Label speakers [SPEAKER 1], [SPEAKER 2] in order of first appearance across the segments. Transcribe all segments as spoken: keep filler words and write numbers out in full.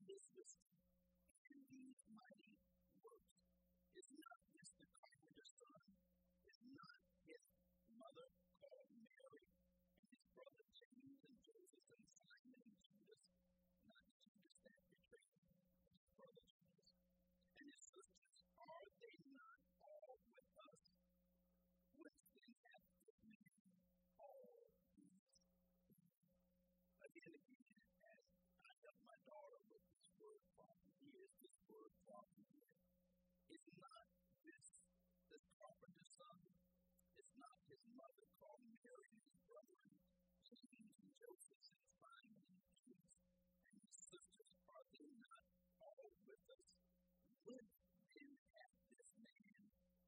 [SPEAKER 1] this wisdom and these mighty works. Is not this the carpenter's son? Is not his mother called Mary, and his brother James and Joseph and Simon and Judas? Not Judas that betrayed him, but his brother Judas. And his sisters, are they not all with us? Whence then hath this man all these things? Again, again, as I help my daughter with this word problem here, this word problem here. Is not this the carpenter's son? Is not his mother called Mary and his brethren, James and Joseph and Simon and Judas? And his sisters, are they not all with us? Whence then hath this man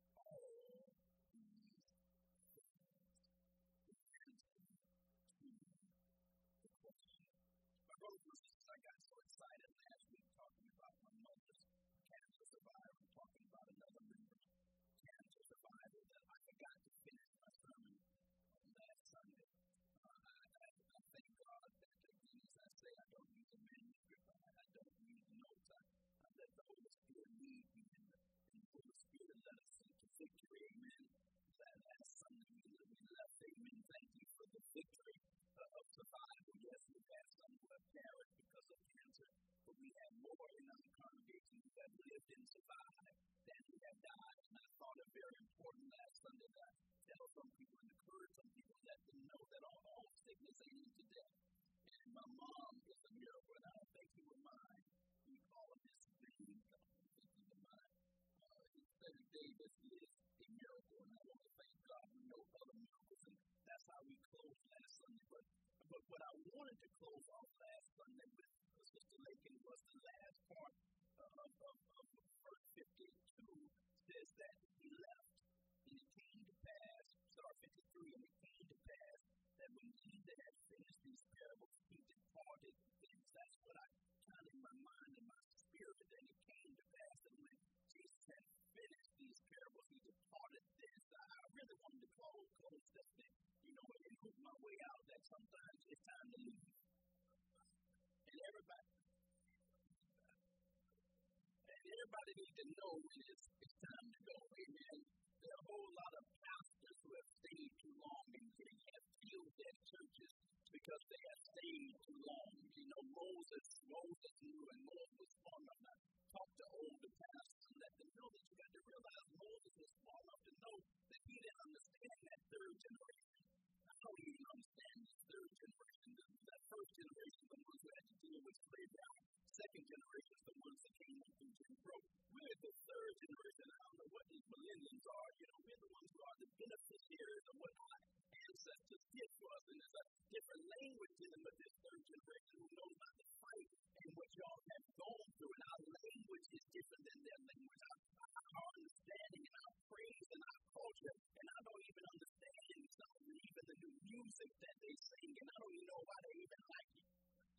[SPEAKER 1] all these things? The answer to the question. My brothers and sisters, I got so excited last week talking about my mother's cancer survivor, talking about another member's cancer survivor, that I forgot to finish my sermon last Sunday. Uh, I, I, I thank God that, again, as I say, I don't use a manuscript, I, I don't use notes, I, I let the Holy Spirit lead me, and the, and the Holy Spirit led us into victory, amen. That last Sunday we, we left, amen, thank you for the victory uh, of survival. Yes, we've had some who have perished because of cancer, but we have more in our congregation who have lived and survived than who have died. And I thought it very important last Sunday that I tell some people and encourage some people, let them know that all, all sickness ain't into death. And my mom is a miracle, and I don't think he would mind. We call him his baby. I don't think he would mind. Uh, Instead Davis is a miracle, and I want to thank God we know other miracles, and that's how we closed last Sunday. But, but what I wanted to close off last Sunday with Sister Lakin was the last part uh, of, of, of verse fifty-two says that he left, and it came to pass, start fifty-three, and it came to pass that when Jesus had finished these parables, he departed thence. That's what I kind of in my mind and my spirit, and it came to pass that when Jesus had finished these parables, he departed thence. I really wanted to close, close that thing, you know, and move my way out, that sometimes it's time to leave. And everybody, and everybody needs to know when it's, it's time to go. Amen. There are a whole lot of pastors who have stayed too long and they have filled their churches because they have stayed too long. You know, Moses, Moses knew, and Moses was smart enough to talk to older pastors and let them know that you got to realize Moses was smart enough to know that he didn't understand that third generation. I know he didn't understand this third generation. That first generation, the ones who had to deal with slavery. Second generation is the ones that came up through Jim Crow. We're the third generation. I don't know what these millennials are. You know, we're the ones who are the beneficiaries of what our ancestors did for us. And there's a different language dealing with this third generation who knows how to fight and what y'all have gone through. And our language is different than their language. Our, our understanding and our praise and our culture. And I don't even understand some of even the new music that they sing. And I don't even know why they even like it.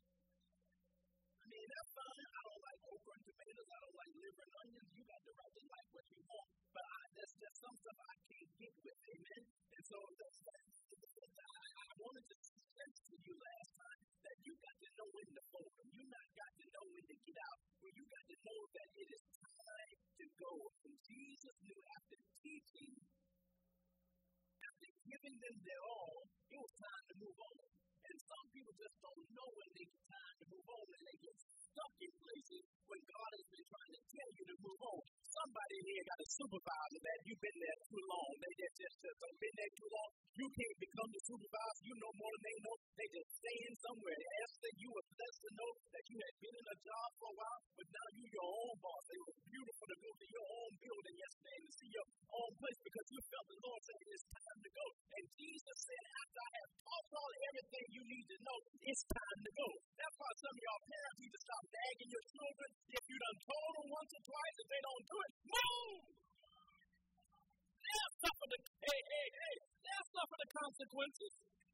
[SPEAKER 1] I mean, that's fine. I don't like okra and tomatoes. I don't like liver and onions. You got the right to like what you want. But I, that's just some stuff I can't get with. Amen. And so that's, that's, I, I wanted to stress to you last time that you got to know when to fold them. You not got to know when to get out. Well, you got to know that it is time to go. And Jesus knew after teaching, after giving them their all, it was time to move on. And some people just don't know when it's time to move on, and they get stuck in places when God has been trying to tell you to move on. Somebody here got a supervisor that you've been there too long. They just, just, just don't been there too long. You can't become the supervisor. You know more than they know. They just staying somewhere. Esther, you were blessed to know that you had been in a job for a while, but now you're your own boss. It was beautiful to go to your own building yesterday and to see your own place because you felt the Lord saying it's time to go. And Jesus said, after I have taught all everything you need to know, it's time to go. That's why some of y'all parents need to stop nagging your children. If you done told them once or twice, if they don't do it, move! They'll suffer the, hey, hey, hey, they'll suffer the consequences.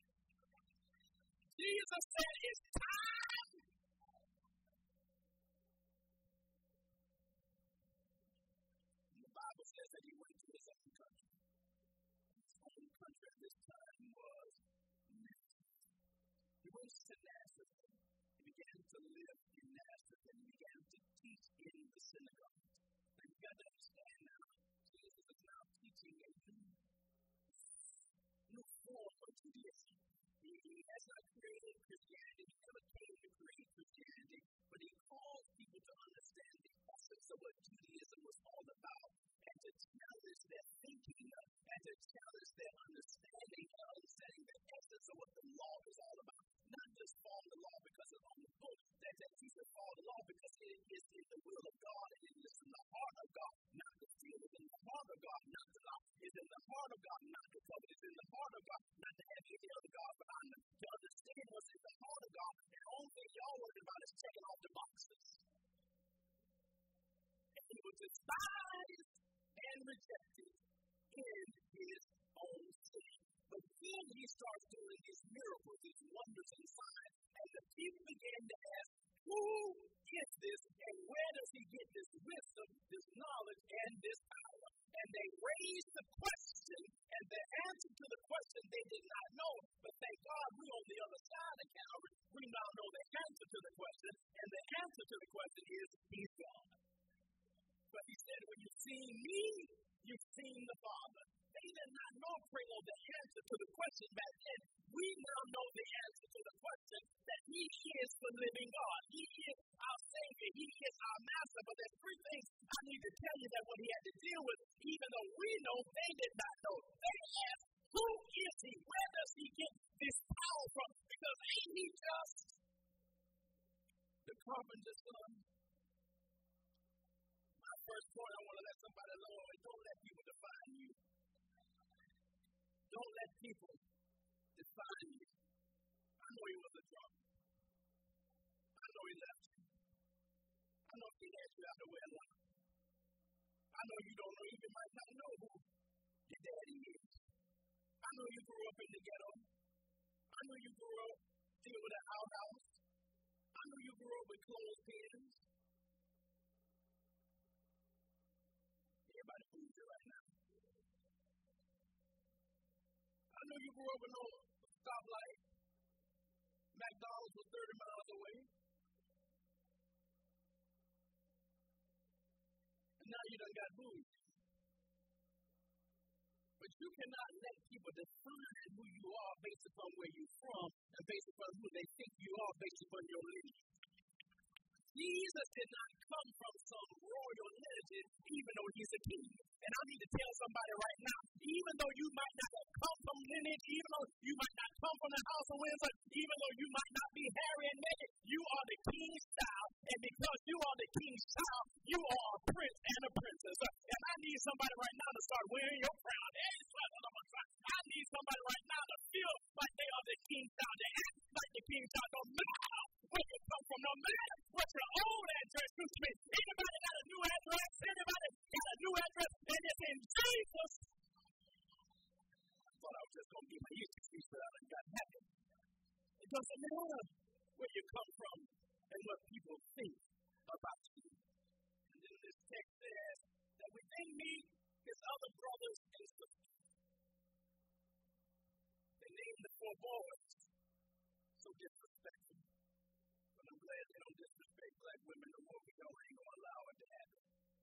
[SPEAKER 1] Jesus said it's time. And the Bible says that he went to his own country. His own country at this time was Nazareth. He went to Nazareth. He began to live in Nazareth and began to teach in the synagogue. And you got to understand now, Jesus is now teaching a new, new form of Judaism. He, he has not created Christianity. He never came to create Christianity, but he calls people to understand the essence of what Judaism was all about and to challenge their thinking and to challenge their understanding and understanding the essence of what the law is all about. Not just follow the law because it's on the book, that, that you should follow the law because it is in the will of God and it is in the heart of God. Not the fear is in the heart of God, not the law is in the heart of God, not the covenant is in the heart of God, not to have any other God, but I'm to understand what's in the heart of God. And the only thing y'all worried about is checking off the boxes. And he was despised and rejected in his own city. But then he starts doing these miracles, these wonders and signs, and the people began to ask, who is this, and where does he get this wisdom, this knowledge, and this power? And they raised the question, and the answer to the question they did not know. But thank God we're on the other side of Calvary. We now know the answer to the question, and the answer to the question is, he's God. But he said, when you've seen me, you've seen the Father. They did not know, pray on the answer to the question back then. We now know the answer to the question that he is the living God. He is our Savior. He is our Master. But there's three things I need to tell you that what he had to deal with, even though we know, they did not know. They asked, who is he? Where does he get this power from? Because ain't he just the carpenter's son? My first point, I want to let somebody know, don't let people define you. Don't let people define you. I know he was a drunk. I know he left you. I know he had you out of wedlock. I know you don't know, you might not know who your daddy is. I know you grew up in the ghetto. I know you grew up dealing with an outhouse. I know you grew up with clothespins. Everybody moves it right now. I know you grew up with no stoplight. McDonald's was thirty miles away. And now you done got booze. But you cannot let people define who you are based upon where you're from and based upon who they think you are based upon your lineage. Jesus did not come from some royal lineage, even though he's a king. And I need to tell somebody right now, even though you might not have come from lineage, even though you might not come from the house of Windsor, even though you might not be Harry and Meghan, you are the king's child. And because you are the king's child, you are a prince and a princess. And I need somebody right now to start wearing your crown. I need somebody right now to feel like they are the king's child. They act like the king's child. No matter where you come from, no matter what your old address used to be. Anybody got a new address? Anybody got a new address? And it's in Jesus. I thought I was just going to get my ears piece, but I done got happy. It doesn't matter where you come from and what people think about you. And then this text says that we then meet his other brothers and sisters. They named the four boys. So disrespectful. But I'm glad they don't disrespect black women no more because we ain't going to allow it to happen.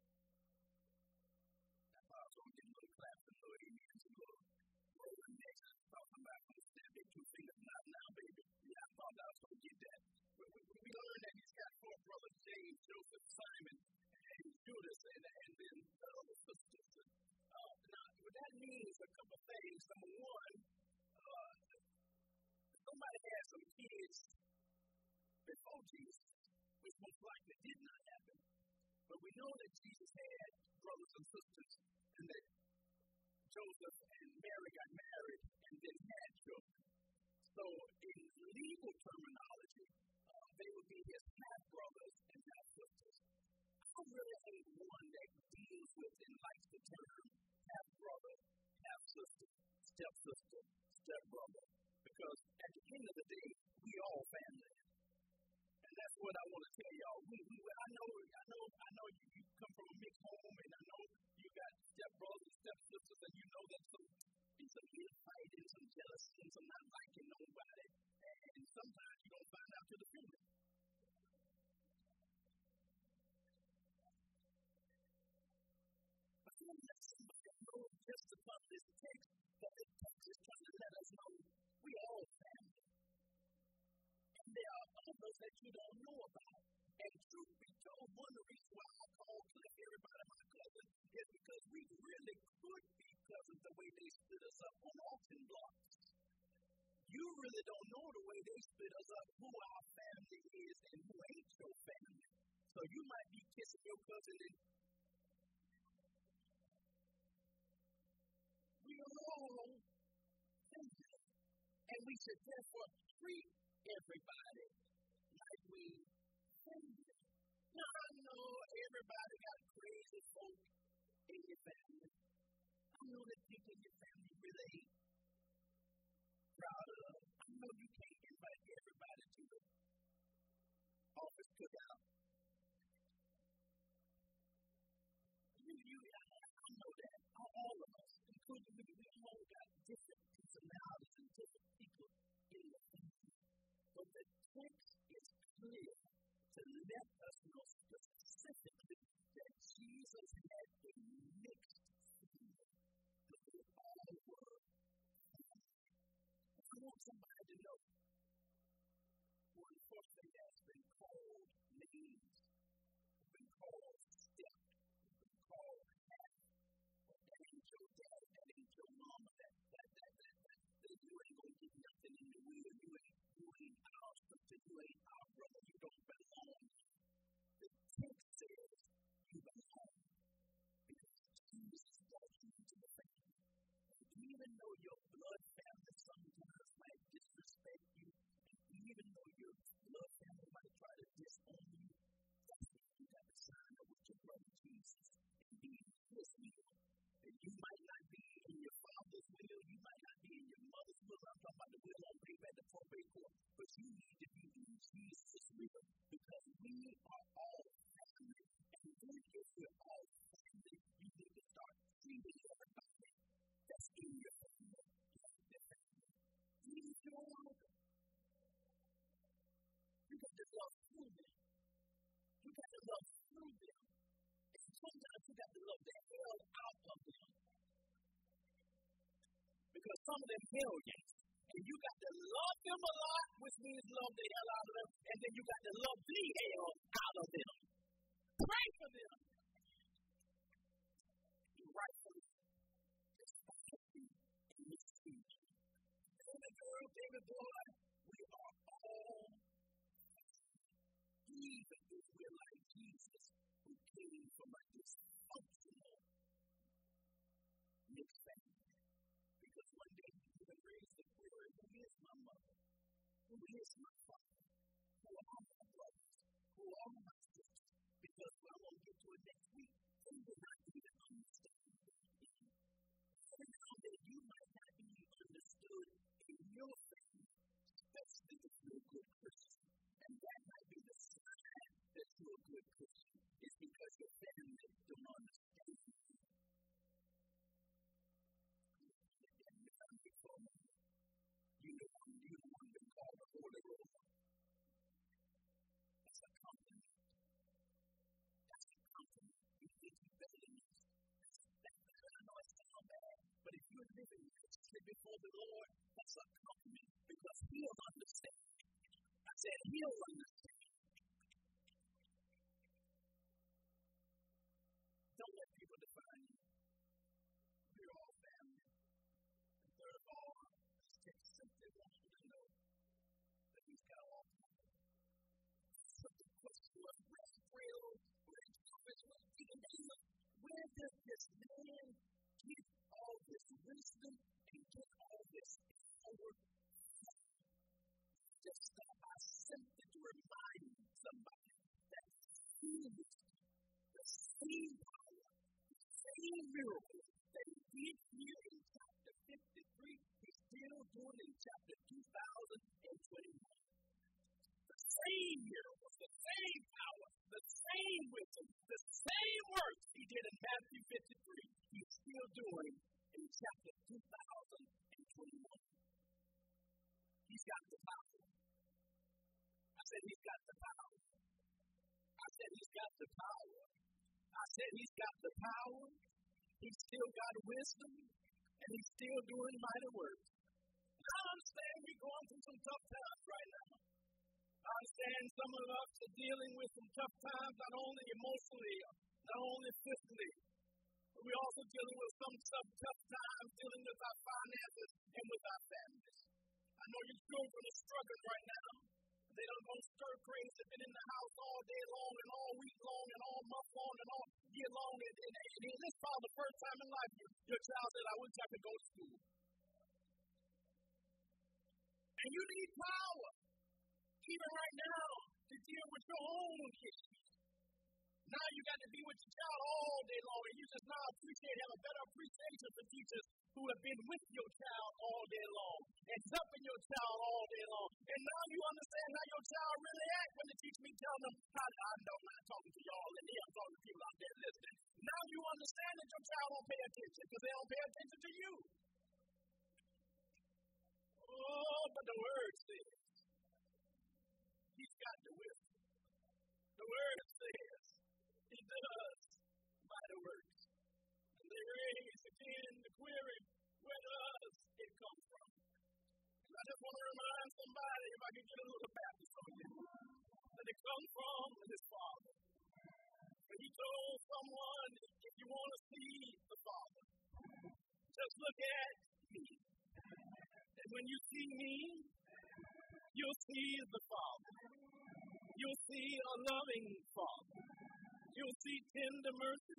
[SPEAKER 1] That's why I was going to get a little claps and little amens and little rolling necks. Talking about from the step in two fingers. Not now, baby. Yeah, I thought I was going to get that. But we, we learned that he's got four brothers, James, Joseph, Simon, and Judas, and, and then the other sisters. And, uh, now, what that means a couple of things. Number one, uh, somebody had some kids before Jesus, which most likely did not happen. But we know that Jesus had brothers and sisters, and that Joseph and Mary got married and then had children. So in legal terminology, uh, they would be his half-brothers and half-sisters. I really ain't one that deals with and likes the term half-brother, half-sister, step-sister, step-brother. Because at the end of the day, we all family. And that's what I want to tell y'all. We, we, I know, I know, I know you, you come from a mixed home, and I know you got step-brothers and step-sisters, and you know that some be some infighting, some jealousy, and some not liking nobody. And sometimes you don't find out till the funeral. just upon this text, but the text is trying to let us know we all family. And there are others that you don't know about. And truth be told, one of the reasons why I call Cliff everybody my cousin is because we really could be cousins the way they split us up on auction blocks. You really don't know the way they split us up who our family is and who ain't your family. So you might be kissing your cousin and we are all family. And we should therefore treat everybody like we family. Now I know everybody got crazy folk in your family. I know that people in your family really ain't proud of. I know you can't invite everybody to the office cookout. You, you, I, I know that. All of us, including me, we all got different personalities and different people in the family. But the text is clear to let us know specifically that Jesus had a mixed family. But they all were family. I want somebody to know one person has been called names, been called step, been called half. That ain't your dad, that ain't your mama, that, that, that, that, that, that you ain't gonna get nothing in the will, you ain't, you ain't our sister, you ain't our brother, you don't belong. The text says you belong because Jesus brought you into the family. Even though your blood family sometimes might disrespect you, and even though your blood family might try to disown you, that's why you got to sign up with your brother Jesus and be in his will. And you might not be in your father's will, you might not be in your mother's will. I'm talking about the will on paper at the probate court, but you need to be in Jesus' will because we are all family. And then if we're all family, you need to start treating everybody that's in your family like their family. Even if you don't want them. You got to love through them. You got to love through them. And sometimes you got to love the hell out of them. Because some of them hellions. And you got to love them a lot, which means love the hell out of them. And then you got to love the hell out of them. Pray for them. You rightfully despise you and mistreat you. David girl, David boy, we are all even if we're like Jesus, who came from a dysfunctional mixed family. Because one day he even raised the query, who is my mother? Who is my father? Who are my brothers? Who are my sisters? Because when I'm going to get to it next week, they will not even understand who I am. And now that you might not be understood in your family, especially if you're a good Christian, and that might be the sign that you're a good Christian, is because your family don't understand you. You know, you don't want to be called a holy roller. That's a compliment. That's a compliment. You think you're better than this. That's, that's, I know it sounds bad, but if you're living righteously before the Lord, that's a compliment because He'll understand. I said He'll understand. Don't let people define you. We're all family. And third of all, text simply wants you to know that He's got all power. So the question was, where's Israel? Where's Israel? Even David, where does this man get all this wisdom and get all this power from? Just start by simply to remind somebody that He is the same power, the same miracle that He did here in chapter fifty-three, He's still doing in chapter two thousand twenty-one. The same miracles, the same power, the same wisdom, the same works He did in Matthew fifty-three, He's still doing in chapter two thousand twenty-one. He's got the power. I said He's got the power. I said He's got the power. I said He's got the power. He still got wisdom, and he's still doing mighty works. I understand we're going through some tough times right now. I understand some of us are dealing with some tough times, not only emotionally, not only physically, but we're also dealing with some tough, tough times dealing with our finances and with our families. I know your children are struggling right now. They don't go stir crazy. They've been in the house all day long and all week long and all month long and all year long. And, and, and, and this is probably the first time in life your child said, I wish I could go to school. And you need power, even right now, to deal with your own issues. Now you got to be with your child all day long, and you just now appreciate, have a better appreciation for teachers who have been with your child all day long and helping your child all day long. And now you understand how your child really acts when the teacher be telling them, how I know I'm not talking to y'all and here, I'm talking to people out there listening. Now you understand that your child don't pay attention because they don't pay attention to you. Oh, but the word says, he's got the wisdom. The word says, he does mighty works. And they raise again the query, where does it come from? And I just want to remind somebody, if I can get a little Baptist on you, that it comes from his Father. And he told someone, if you want to see the Father, just look at me. And when you see me, you'll see the Father. You'll see a loving Father. You'll see tender mercy,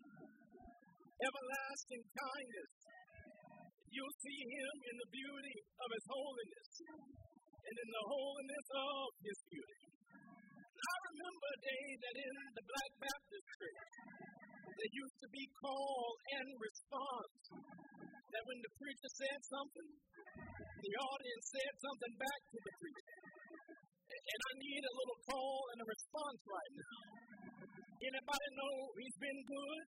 [SPEAKER 1] everlasting kindness. You'll see him in the beauty of his holiness and in the holiness of his beauty. I remember a day that in the Black Baptist Church, there used to be call and response. That when the preacher said something, the audience said something back to the preacher. And I need a little call and a response right now. Anybody know he's been good?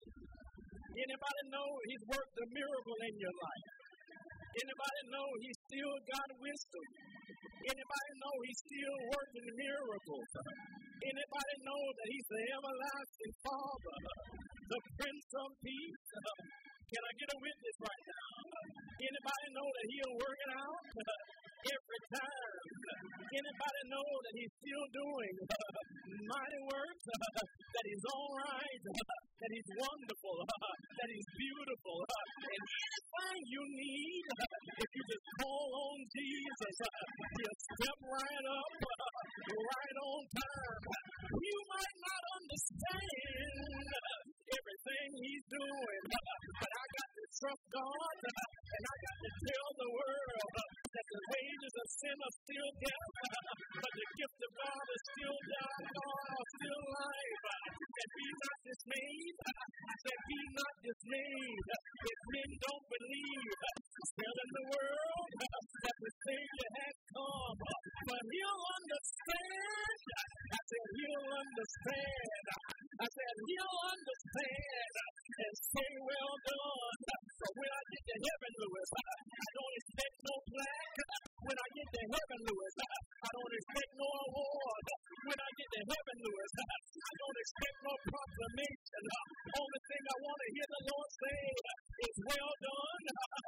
[SPEAKER 1] Anybody know he's worked a miracle in your life? Anybody know he's still got wisdom? Anybody know he's still working miracles? Anybody know that he's the everlasting Father, the Prince of Peace? Can I get a witness right now? Anybody know that he'll work it out every time? Anybody know that he's still doing mighty works? That he's all right? That he's wonderful? That he's beautiful? And anything you need, if you just call on Jesus, he'll step right up, right on time. You might not understand everything he's doing, but I got to trust God, and I got to tell the world that the wages of sin are still death, but the gift of God is still God, God, still life. That be not dismayed, that be not dismayed. If men don't believe, tell in the world that the Savior has come, but he'll understand. I said he'll understand. I said he'll understand and say well done. So when I get to heaven, Lewis, I don't expect no plaque. When I get to heaven, Lewis, I don't expect no award. When I get to heaven, Lewis, I don't expect no proclamation. Only thing I want to hear the Lord say is well done,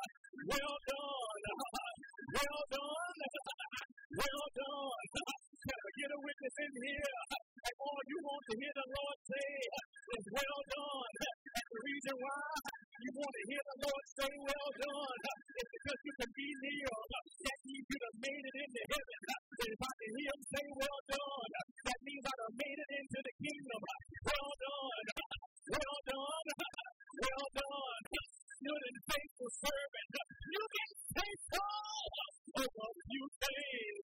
[SPEAKER 1] well done, well done, well done. Can I get a witness in here? And all you want to hear the Lord say is well done. And the reason why you want to hear the Lord say well done is because you can be near. That means you have made it into heaven. And if I can hear him say well done, that means I have made it into the kingdom. Well done, well done, well done. Good and faithful servant. You've been faithful over a few things.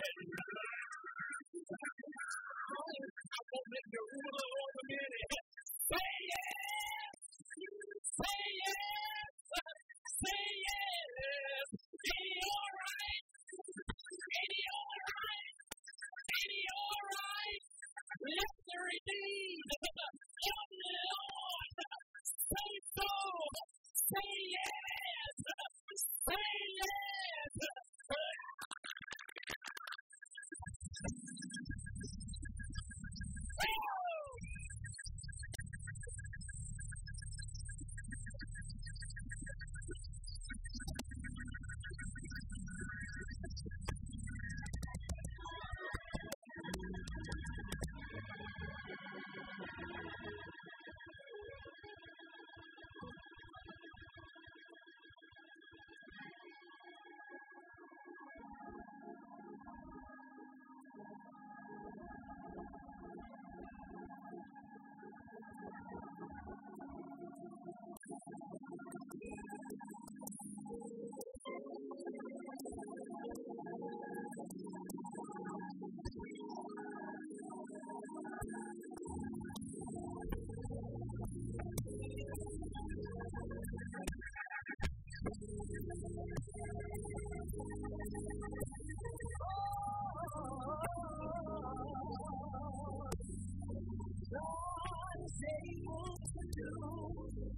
[SPEAKER 1] I won't make you ruler over many. Say yes! Say yes! Say yes! Is he all right? Is he all right? Is he all right? Let the redeemed of the Lord say so. Say yes! Say yes! God is able to do